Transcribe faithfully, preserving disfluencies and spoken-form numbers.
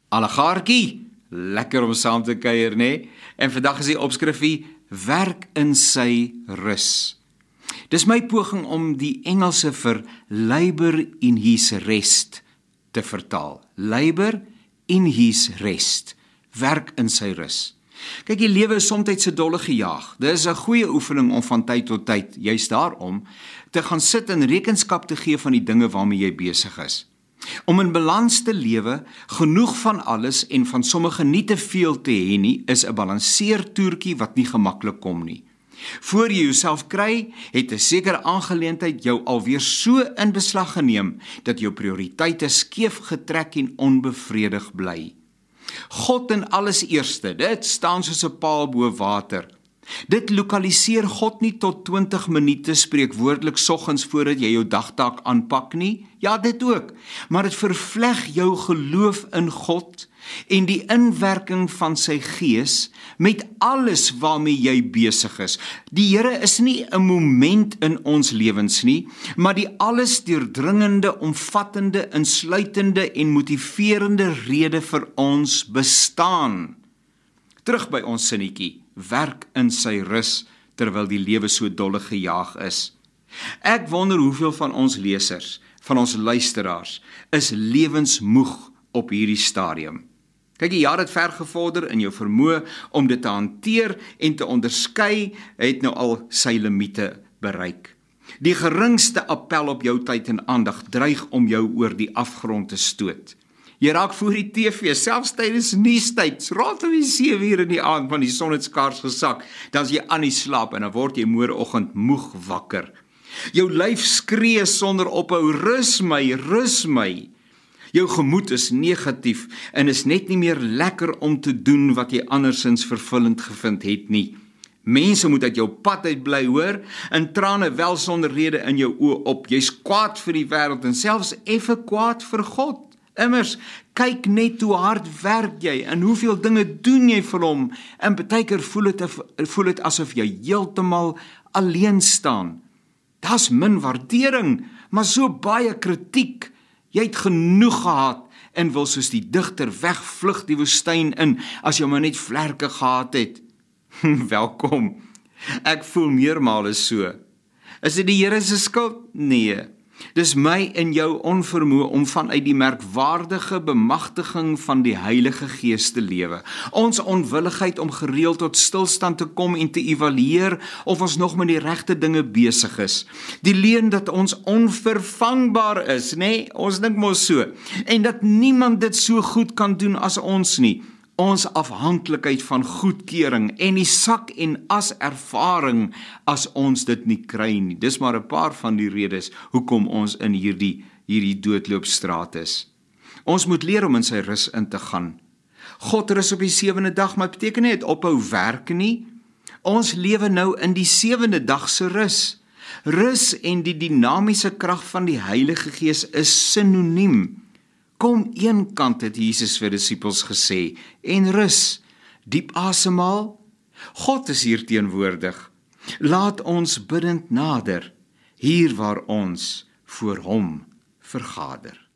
Allegaartjie, lekker om saam te kuier, né? En vandag is die opskrifie, werk in sy rus. Dis my poging om die Engelse vir labour in his rest te vertaal. Labour in his rest, werk in sy rus. Kyk, die lewe is soms 'n dolle gejaag. Dit is 'n goeie oefening om van tyd tot tyd, juist daarom, te gaan sit en rekenskap te gee van die dinge waarmee jy besig is. Om in balans te lewe, genoeg van alles en van sommige nie te veel te hê nie, is 'n balanseertoertjie wat nie gemaklik kom nie. Voor jy jouself kry, het 'n sekere aangeleentheid jou alweer so in beslag geneem, dat jou prioriteite skeef getrek en onbevredig bly. God in alles eerste, dit staan soos 'n paal bo water. Dit lokaliseer God nie tot twintig minute spreekwoordelik soggens voordat jy jou dagtaak aanpak nie. Ja, dit ook. Maar dit vervleg jou geloof in God en die inwerking van sy gees met alles waarmee jy besig is. Die Here is nie 'n moment in ons lewens nie, maar die alles deurdringende, omvattende, insluitende en motiverende rede vir ons bestaan. Terug by ons sinnetjie, werk in sy rus, terwyl die lewe so dolle gejaag is. Ek wonder hoeveel van ons lesers, van ons luisteraars, is lewensmoeg op hierdie stadium. Kyk, die jaar het ver gevorder in jou vermoë om dit te hanteer en te onderskei, het nou al sy limiete bereik. Die geringste appel op jou tyd en aandag dreig om jou oor die afgrond te stoot. Jy raak voor die T V, selfs tydens nuustyd, rondom die sewe uur in die aand, van die son het skaars gesak, dan is jy aan die slaap en dan word jy môreoggend moeg wakker. Jou lyf skree sonder ophou, rus my, rus my. Jou gemoed is negatief en is net nie meer lekker om te doen wat jy andersins vervullend gevind het nie. Mense moet uit jou pad uit bly, hoor, en trane wel sonder rede in jou oë op. Jy's kwaad vir die wêreld en selfs effe kwaad vir God. Immers, kyk net hoe hard werk jy en hoeveel dinge doen jy vir hom, en baie keer voel dit, voel dit asof jy heeltemal alleen staan. Daar's min waardering, maar so baie kritiek. Jy het genoeg gehad en wil soos die digter wegvlug die woestyn in, as jy maar net vlerke gehad het. Welkom, ek voel meermale so. Is dit die Here se skuld? Nee. Dis my en jou onvermoë om vanuit die merkwaardige bemagtiging van die Heilige Gees te lewe. Ons onwilligheid om gereeld tot stilstand te kom en te evalueer of ons nog met die regte dinge besig is. Die leuen dat ons onvervangbaar is, nê? Nee, ons dink mos so. En dat niemand dit so goed kan doen as ons nie. Ons afhanklikheid van goedkeuring en die sak en as ervaring as ons dit nie kry nie. Dis maar 'n paar van die redes hoekom ons in hierdie hierdie doodloopstraat is. Ons moet leer om in sy rus in te gaan. God rus op die sewende dag, maar dit beteken nie het ophou werk nie. Ons lewe nou in die sewende dag se rus. Rus en die dinamiese krag van die Heilige Gees is sinoniem. Kom een kant, het Jesus vir disippels gesê, en rus, diep asemhaal. God is hier teenwoordig. Laat ons biddend nader, hier waar ons voor hom vergader.